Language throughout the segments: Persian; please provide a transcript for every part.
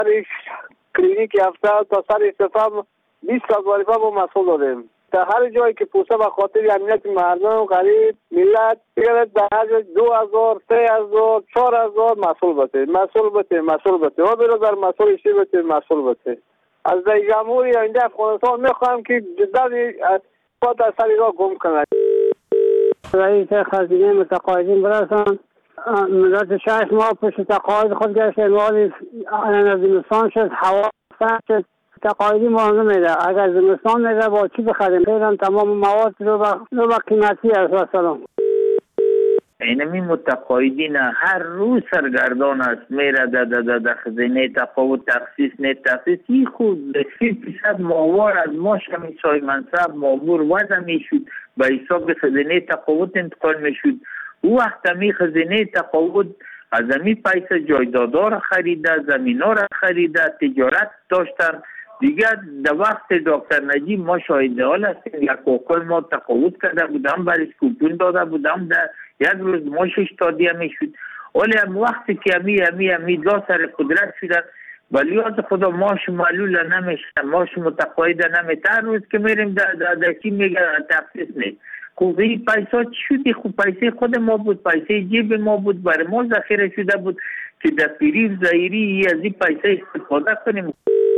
کلینیک هفته تا سر استفام 20 وظیفه با مسئول داریم. در هر جایی که پوسته به خاطر امنیت مردم غریب ملت دیگر به هر 2000 3000 4000 مسئول بده و برادر مسئول شی بده مسئول بده. از جمهوری آینده افغانستان میخواهم که جدا پات از سر را گم کنند. رئیس خزینه متقاعدین برسان مدت 6 ماه پشت تقاعد خود گشت ولی زمستان شد هوا سرد شد تقاعدی ما نمیده. اگر زمستان میده با چی بخریم؟ فعلا تمام مواد رو با قیمتی است. سلام. اینمی متقاعدین هر روز سرگردان است میره در خزینه تقاعد تخصیص نه تخصیص این خود 30% ماوار از ماش همی سای منصب مامور وضع میشود به حساب خزینه تقاعد انتقال میشود. او وقت همی خزینه تقاعد از همی پیسه جایدادا را خریده زمین ها را خریده تجارت داشتن دیگر. در وقت دکتر نجیب ما شاهد حال هستیم یک وکل ما تقاعد کرده بودم برش کوپون داده بودم در یک روز ماشش تادیه میشود. ولی هم وقتی که همی دا سر قدرت شدن ولی از خدا ماش معلول نمیشه ماش متقاعد نمیشه. هر روز که میریم در چی میگه تخصیص نیست. خوب این پیسا چی شدی؟ خوب پیسه خود ما بود پیسه جیب ما بود برای ما ذخیره شده بود که در پیری ظاهری از این پیسه استفاده کنیم.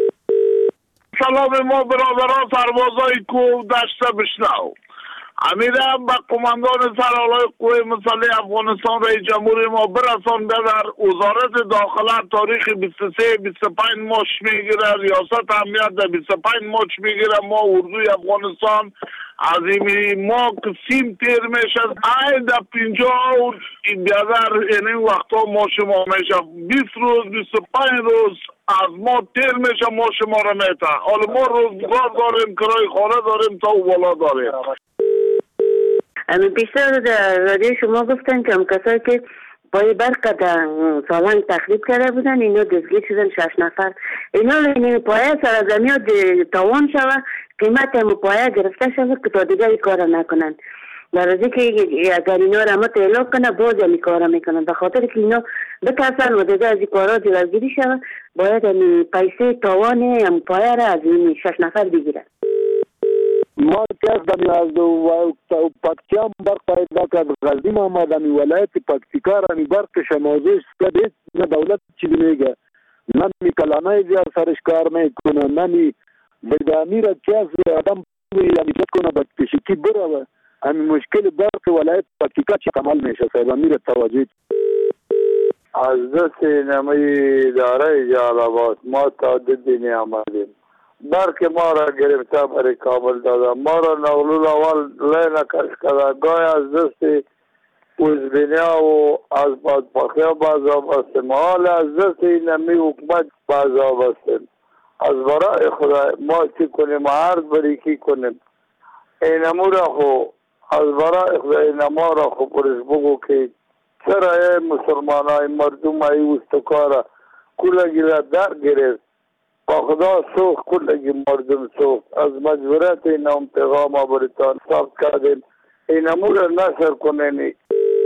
سلام ما برادران سربازای کو دشت بشنو. امیرم با قماندان سرالای قوه مسلح افغانستان رئیس جمهوری ما برسانده در وزارت داخله تاریخ 23-25 ماش میگیره ریاست امنیت در 25 ماش میگیره. ما اردوی افغانستان عظیمی ما سیم تیر میشه ای در 50 بیادر این وقتا ما شما میشه 20 روز 25 روز از ما تیر میشه ما شما را میته. حالا ما روزگار داریم کرای خانه داریم تا او بالا داریم. بیشتر در رادیو شما گفتن که هم کسایی که پای برق در سالنگ تخریب کرده بودن اینا دستگیر شدن 6 نفر. اینا این پایه سرزمین ها تاوان شوه قیمت هم پایه گرفته شوه که تا دیگه ای کار نکنن. در ازی که اگر اینا را مت اعلام کنه باز هم کار میکنن به خاطر که اینا بترسن و دیگه از این کارا جلوگیری شوه باید هم پیسه تاوان هم پایه را از این 6 نفر بگیرن. ما کردم از پکتیا برق پیدا کرد غزنی محمد امی ولایت پکتیکا رانی برق شمازش کرد نه دولت چی میگه نه می کلانای زیاد سرش کار میکنه نه می بدامی را کیاس آدم یعنی کنه بکشکی بره امی مشکل برق ولایت پکتیکا چی عمل میشه صاحب امیر توجه از دست نمی داره جالبات ما تعدد دینی آمدیم برق ما را گرفته برای کابل داده ما را نقلول اول لین کش کرده گای از دست اوزبینیا و از بادپاخیا بازا بستیم حال از دست نمی حکمت بازا بستیم. از برای خدا ما چی کنیم عرض بری کی کنیم اینمو را خو از برای خدا اینما را خو پرش بگو که چرا مسلمان های مردم های استکارا کلگی را در گرفت با خدا سوخ کلگی مردم سوخ از مجبورت این هم پیغام بریتان صاف کردیم این امور نشر کنینی.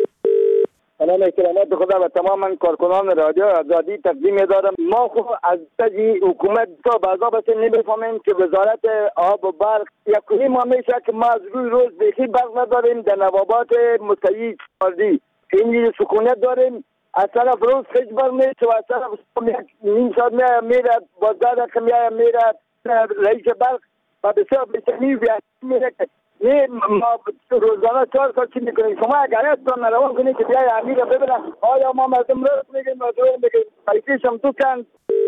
سلام اکرامات خدا و تمام کارکنان رادیو آزادی تقدیم دارم. ما خو از تجی حکومت تا بعضا بس نمیفهمیم که وزارت آب و برق یکونی ما میشه که ما از روز بیخی برق نداریم در نوابات متعیی کردی این سکونت داریم از طرف روز خیلی برق میشه و از طرف نیم ساعت میره بازدار رقم میره رئیس برق و بسیار بسیار میره نه ما روزانه 4 ساعت چی میکنیم. شما اگر اتون روان کنید که بیای امیر ببینه آیا ما مردم راست میگیم مردم بگیم پیسیش هم تو کن.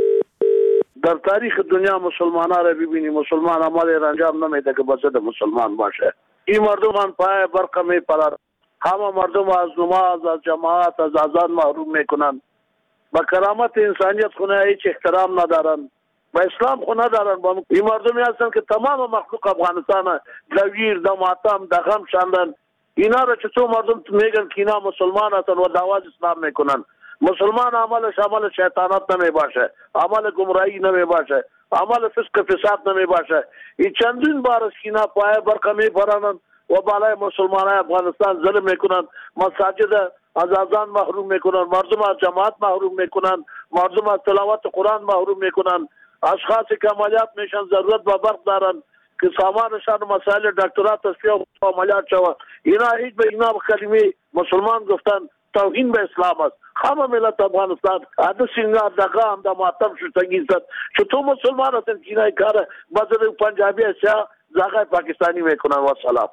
در تاریخ دنیا مسلمان ها را ببینیم مسلمان عمل انجام نمیده که بسید مسلمان باشه. این مردمان پای برق میپرد همه مردم از نماز از جماعت از اذان محروم میکنن با کرامت انسانیت خونه هیچ احترام ندارن با اسلام خو ندارن. این مردمی هستن که تمام مخلوق افغانستان دویر د ماتم د غم شاندن اینا را چطور مردم میگن که اینا مسلمان هستن و دعوت اسلام میکنن. مسلمان عملش عمل شیطانت نمی باشه عمل گمراهی نمی باشه عمل فسق فساد نمی باشه. این چندین بار است که اینا پای برق میپرانن و بالای مسلمان افغانستان ظلم میکنن مساجد از اذان محروم میکنن مردم از جماعت محروم میکنن مردم از تلاوت قرآن محروم میکنن. اشخاصی که عملیات میشن ضرورت به برق دارن که سامانشان مسائل دکترات تصفیه و عملیات شود. اینا هیچ به اینا کلمه مسلمان گفتن توهین به اسلام است. همه ملت افغانستان عدد سینگار دقا هم دا معتم شدگی زد چو تو مسلمان هستن که اینای کار بزرگ پنجابی سیاه زاغای پاکستانی میکنن. و سلام.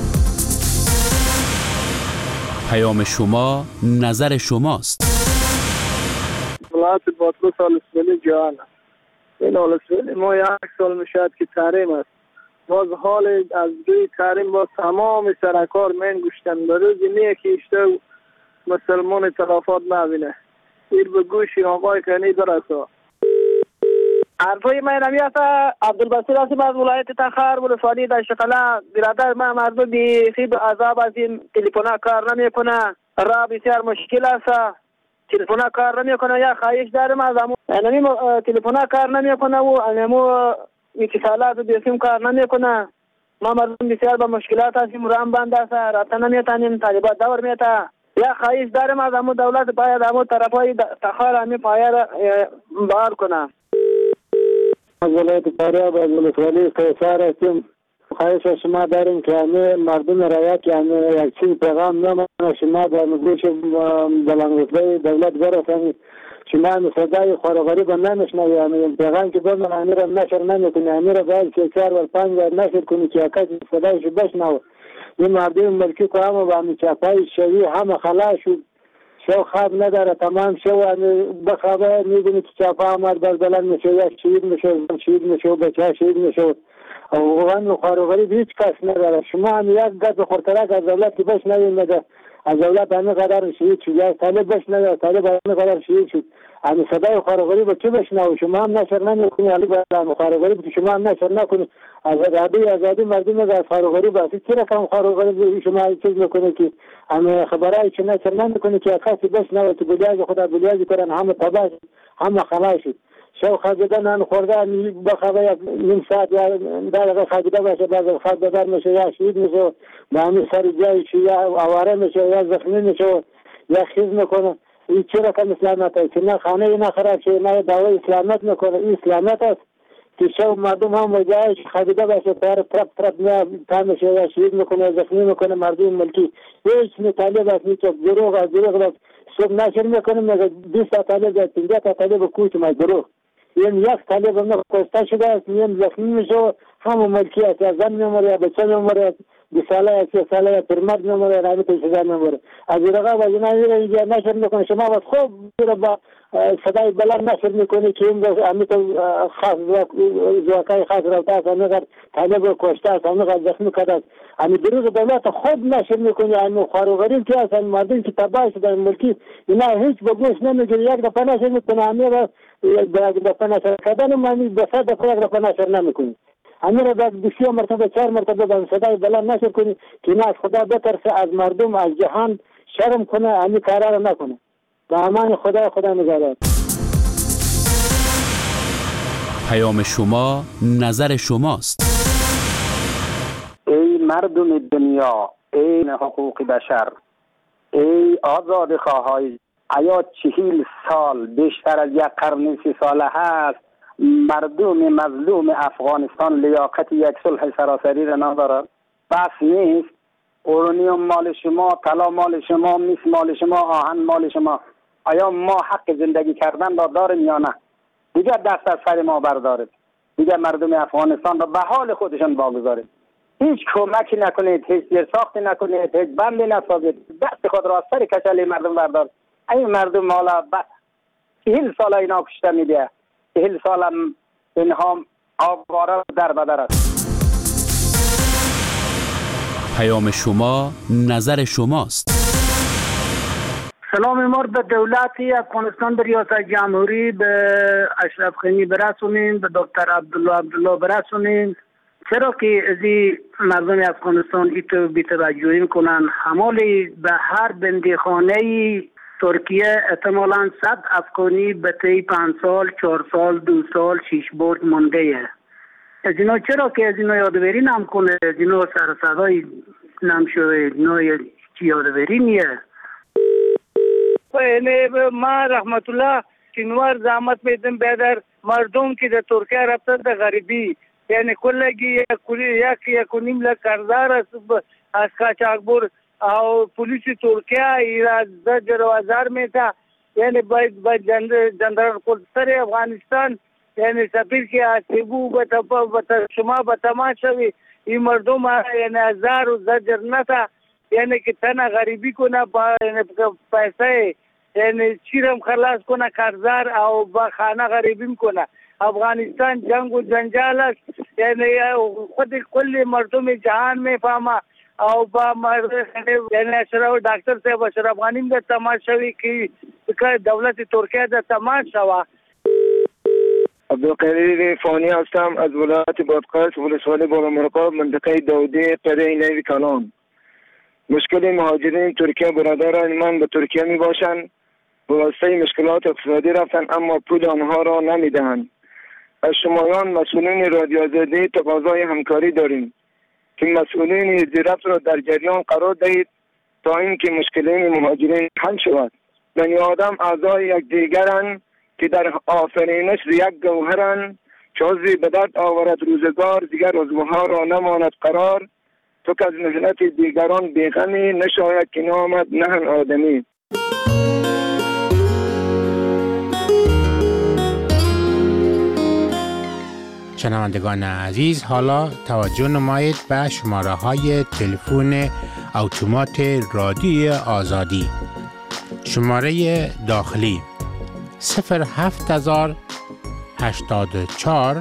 پیام شما نظر شماست. ولایت باطلو سالسولی جهان این سالسولی ما 1 سال میشد که تحریم است. باز حال از دوی تحریم با تمام سرکار من گوشتن به روزی نیه که اشته مسلمان تلافات نبینه. ایر به گوشی آقای کنی درسته. حرفای من همیست عبدالبصیر هستم از ولایت تخار ولسوالی دشتقلا. برادر من مردم بیخی به عذاب از این تلفن کار نمیکنه. را بسیار مشکل است. تلفن کار نمیکنه. یا خواهش دارم از همون تلفن کار نمیکنه و همون اتصالات بیسیم کار نمیکنه. ما مردم بسیار به مشکلات هستیم. رام بند است. رابطه نمیتونیم. طالبات دور میته. یا خواهش دارم از همون دولت باید همون طرفای تخار همین پایه را بحال کنه. از ولایت فاریاب از ولسوالی قیصر هستیم. خواهش از شما داریم که همه مردم رعایت که همه یک چیز پیغام نمانه شما در گوش بلندگوشهای دولت برسانید. شما همه صدای خواروغری نمیشنوی. همه پیغام که بمن همه را نشر نمیکنی. همه را باید 4 و 5 نشر کنی که کسی صدایش بشنوه. این مردم ملکی که همه با همه چاپای شوی همه خلاص شد. شو خواب نداره تمام شو بخوابه میبینی که چاپا آمد بلند میشه یا شهید میشه بچه شهید میشه. اوغان خواروغری هیچ کس نداره. شما هم یک گز خورترک از دولت که بشنوید نده. از دولت همه قدر شهید شد. یا طالب بشنوید طالب همه قدر شهید شد. همه صدای خواروغری با چه بشنوید؟ شما هم نشر نمیکنی. علی برای خواروغری که شما هم نشر نکنی. آزادی مردم از خواروغری باید چه رقم خواروغری شما چیز میکنه که همه خبرهای چه نشر نمیکنه که کسی بشنوید که بلیاز خدا بلیازی کنن همه تباش همه خلاص شد. شو خواهدن هم خوردن بخواه نیم ساعت یا دقیقه خواهده باشه بعد خواهده در میشه یا شهید میشه به همین سر جایش یا آواره میشه یا زخمی میشه یا خیز میکنه. این چه رقم اسلامت است که نه خانه نه خراب شه نه دعوی اسلامت میکنه. این اسلامت است که شو مردم هم به جایش خواهده باشه طرف نه تا میشه یا شهید میکنه زخمی میکنه. مردم ملکی هیچ مطالب است نیچه دروغ است. صبح نشر میکنه مگه 20 طالب 50 طالب کوچ ما دروغ. این یک طالب هم کشته شده است. این زخمی میشه همه ملکی است. یا زن میموره یا بچه میموره 2 ساله یا 3 ساله یا پیرمرد میموره رابط شده میموره. از این رقم از اینجا نشر میکنه. شما باید خوب با صدای بلند نشر میکنه که این همیت خاص زواقای خاص رفته است. همیقدر طالب کشته است. همیقدر زخمی کرده است. همی دروغ دولت خود نشر میکنه. همی خواروغری که هستن مردم که تباه شدن ملکی اینا هیچ به گوش نمیگیره. یک دفعه نشر میکنه. همی را یک دفعه نشر کردن همی 2 دفعه یک دفعه نشر نمیکنه. همی را باید 2 مرتبه 4 مرتبه با صدای بلند نشر کنی که اینا از خدا بترسه از مردم از جهان شرم کنه. همی کارا را نکنه. با امان خدا نگهدار. پیام شما نظر شماست. ای مردم دنیا، ای حقوق بشر، ای آزاد خواهای، آیا 40 سال بیشتر از 1 قرن 30 ساله هست مردم مظلوم افغانستان لیاقت یک صلح سراسری را ندارد؟ بس نیست؟ اورانیوم مال شما، طلا مال شما، مس مال شما، آهن مال شما. آیا ما حق زندگی کردن را داریم یا نه؟ دیگر دست از سر ما بردارید. دیگر مردم افغانستان را به حال خودشان واگذارید. هیچ کمکی نکنید، هیچ زیرساختی نکنید، هیچ بندی نسازید. دست خود را از سر کچل مردم بردار. این مردم حالا 40 سال اینا کشته میده. 40 سال هم اینها آواره در بدر است. پیام شما نظر شماست. سلام ما به دولتی افغانستان به ریاست جمهوری به اشرف غنی برسونیم، به دکتر عبدالله برسونیم. چرا که از مردم افغانستان ایتو بی‌توجهی میکنن. حمالی به هر بندیخانه ترکیه احتمالاً 100 افغانی به طی 5 سال 4 سال 2 سال 6 برد مانده. از اینا چرا که از اینا یادوری نمیکنه؟ از اینا سر صدای نمیشه. اینا یادوری نیه. ما رحمت الله سینوار زحمت میدم بیادر مردم که در ترکیه رفته در غریبی، یعنی کلگی یک و نیم لک قرضدار است از قاچاقبر او پلیس ترکیه ایرا زجر و هزار میتا، یعنی باید جنرال قدسر افغانستان یعنی سفیر که آسیبو بتا شما بتما شوی این مردم یعنی هزار و زجر نتا، یعنی که تنها غریبی کنه با یعنی پیسه یعنی چیرم خلاص کنه قرضدار او با خانه غریبیم کنه. افغانستان جنگ و جنجال است، یعنی خود کل مردم جهان میفهمه او با یعنی اشرف دکتر صاحب اشرف غنی د تماشوي کی دولت ترکیه د تماشوا. عبدالقدیر فانی هستم از ولایت بادغیس ولسوالی بالامرغاب منطقه داودی قریه نیوی کلان. مشکل مهاجرین ترکیه برادران من به ترکیه می باشند، به واسطه مشکلات اقتصادی رفتن اما پول آنها را نمیدهند. از شمایان مسئولین رادیو آزادی تقاضای همکاری داریم که مسئولین زیرفت را در جریان قرار دهید تا اینکه مشکلین مهاجرین حل شود. بنی آدم اعضای یک دیگرند که در آفرینش یک گوهرند، چه عضوی به درد آورد روزگار دیگر عضوها را نماند قرار. تو که از محنت دیگران بیغمی نشاید که نامد نهن آدمی. شنوندگان عزیز، حالا توجه نمایید به شماره های تلفن اتومات رادیو آزادی. شماره داخلی 07084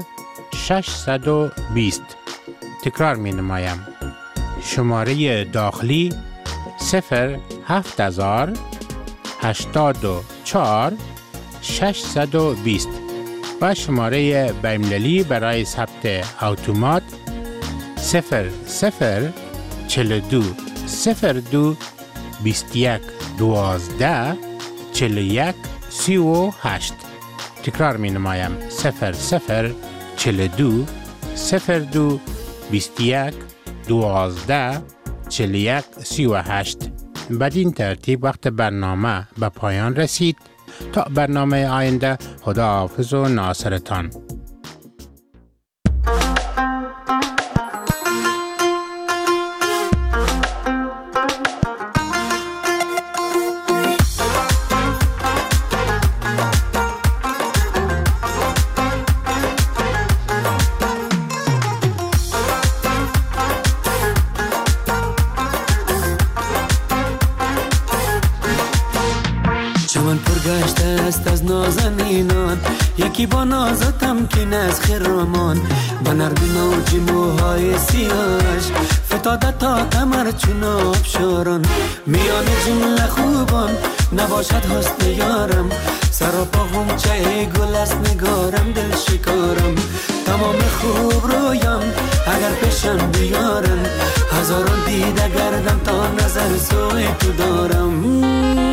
620. تکرار می نمایم. شماره داخلی 07084 620 و شماره بین‌المللی برای ثبت اتومات 0042 02 21 12 41 38. تکرار می نمایم 0042 02 21 12 41 38. بدین ترتیب وقت برنامه به پایان رسید. تا برنامه آینده، خداحافظ و ناصرتان. یکی با نازتم که نز خرامان با نرمی موج موهای سیاش فتاده تا کمر چون آبشاران میان جمله خوبان نباشد حسن یارم سراپا غنچه گل است نگارم دل شکارم تمام خوب رویم اگر پیشم بیارن هزاران دیده گردم تا نظر سوی تو دارم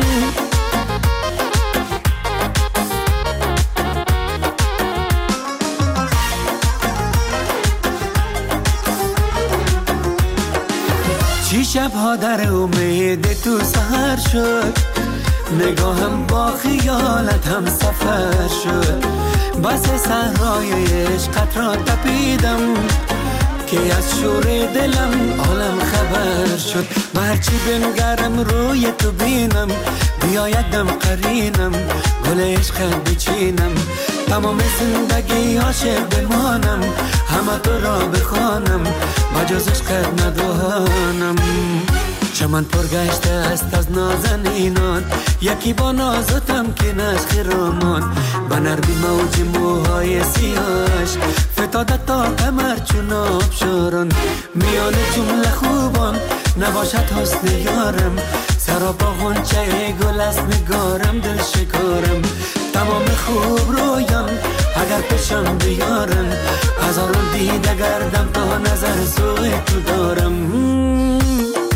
شبها در امید تو سهر شد نگاهم با خیالت هم سفر شد بس صحرای عشقت را تپیدم که از شور دلم عالم خبر شد و هرچی بنگرم روی تو بینم بیایدم قرینم گل عشقت بچینم تمام زندگی عاشق بمانم همه تو را بخوانم بجز عشقت ندانم چمن پرگشته است از نازنینان یکی با نازتم که نش خرامان با نرمی موج موهای سیاش فتاده تا کمر چون آبشاران میان جمله خوبان نباشد حسن یارم سراپا غنچه گل است نگارم دل شکارم تمام خوب رویم اگر پیشم بیارن هزاران دیده گردم تا نظر سوی تو دارم